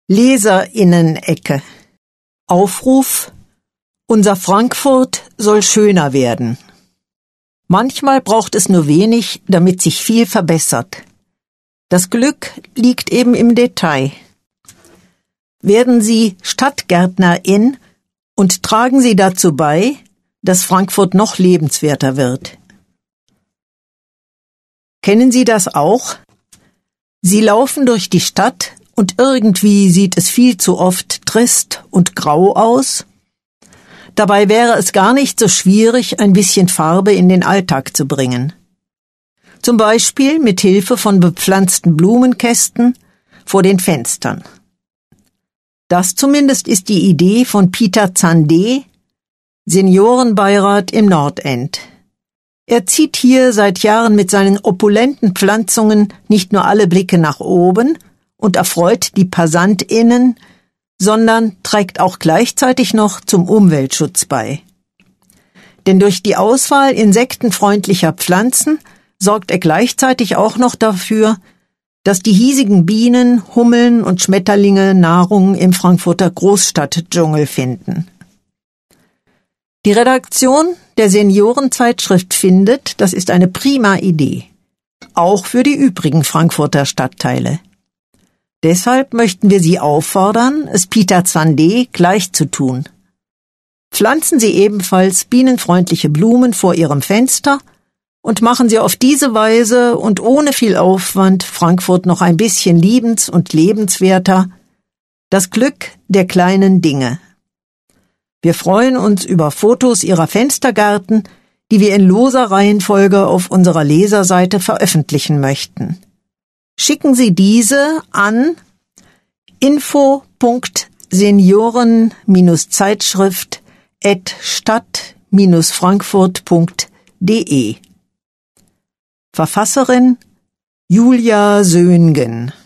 Leserinnen-Ecke. Aufruf: Unser Frankfurt soll schöner werden. Manchmal braucht es nur wenig, damit sich viel verbessert. Das Glück liegt eben im Detail. Werden Sie Stadtgärtnerin und tragen Sie dazu bei, dass Frankfurt noch lebenswerter wird. Kennen Sie das auch? Sie laufen durch die Stadt und irgendwie sieht es viel zu oft trist und grau aus. Dabei wäre es gar nicht so schwierig, ein bisschen Farbe in den Alltag zu bringen. Zum Beispiel mit Hilfe von bepflanzten Blumenkästen vor den Fenstern. Das zumindest ist die Idee von Peter Zandé, Seniorenbeirat im Nordend. Er zieht hier seit Jahren mit seinen opulenten Pflanzungen nicht nur alle Blicke nach oben und erfreut die PassantInnen, sondern trägt auch gleichzeitig noch zum Umweltschutz bei. Denn durch die Auswahl insektenfreundlicher Pflanzen sorgt er gleichzeitig auch noch dafür, dass die hiesigen Bienen, Hummeln und Schmetterlinge Nahrung im Frankfurter Großstadtdschungel finden. Die Redaktion der Seniorenzeitschrift findet, das ist eine prima Idee, auch für die übrigen Frankfurter Stadtteile. Deshalb möchten wir Sie auffordern, es Peter Zandé gleich zu tun. Pflanzen Sie ebenfalls bienenfreundliche Blumen vor Ihrem Fenster und machen Sie auf diese Weise und ohne viel Aufwand Frankfurt noch ein bisschen liebens- und lebenswerter. Das Glück der kleinen Dinge. Wir freuen uns über Fotos Ihrer Fenstergärten, die wir in loser Reihenfolge auf unserer Leserseite veröffentlichen möchten. Schicken Sie diese an info.senioren-zeitschrift@stadt-frankfurt.de. Verfasserin Julia Söhngen.